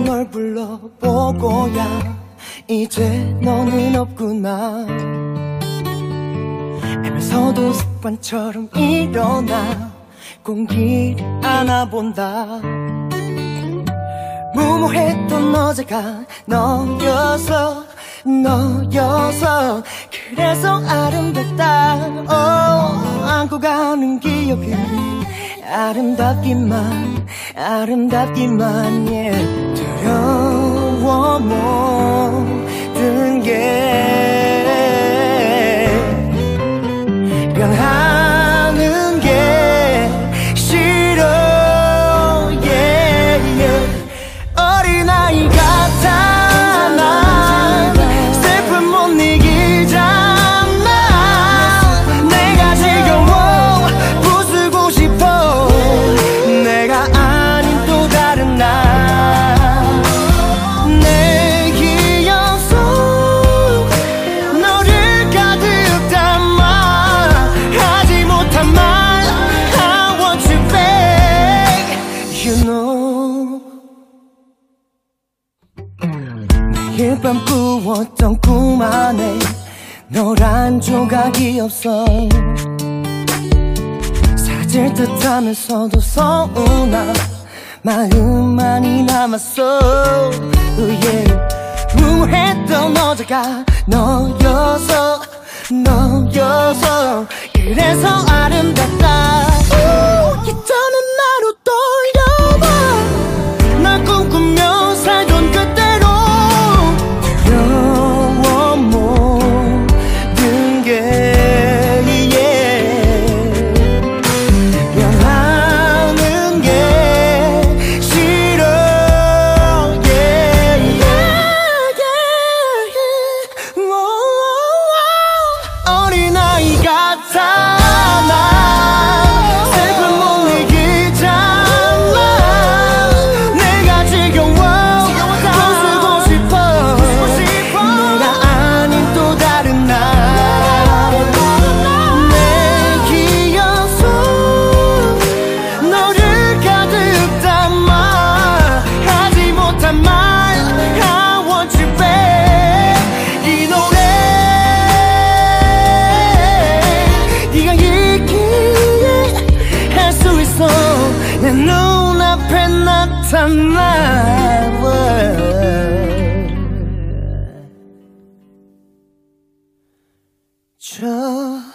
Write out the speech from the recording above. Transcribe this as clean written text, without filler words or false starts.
널 불러보고야 이제 너는 없구나. 애면서도 습관처럼 일어나 공기를 안아본다. 무모했던 어제가 너여서 그래서 아름답다. 안고 가는 기억은 아름답기만 두려워 모든 게 변하는 게 싫어. 어린아이 같아 난 슬픔 못 이기잖아. 내가 지겨워 부수고 싶어. 내가 아닌 또 다른 나. 내 기억 속 너를 가득 담아 하지 못한 말 I want you back. You know 매일 밤 꾸었던 꿈 안에 너란 조각이 없어. 사라질 듯하면서도 서운한 마음만이 남았어. 무모했던 어제가 너여서 그래서 아름답다. 있잖아 나로 돌려봐. 나 꿈꾸며 살던 그때로 두려워 모든 게 변하는 게 싫어. 어린아이 같아 난 슬픔 못 이기잖아. 내가 지겨워 부수고 싶어. 내가 아닌 또 다른 나. 내 기억 속 너를 가득 담아 하지 못한 말 I want you back. 이 노래 네가 있기에 할 수 있어. 내 눈앞에 나타나. 저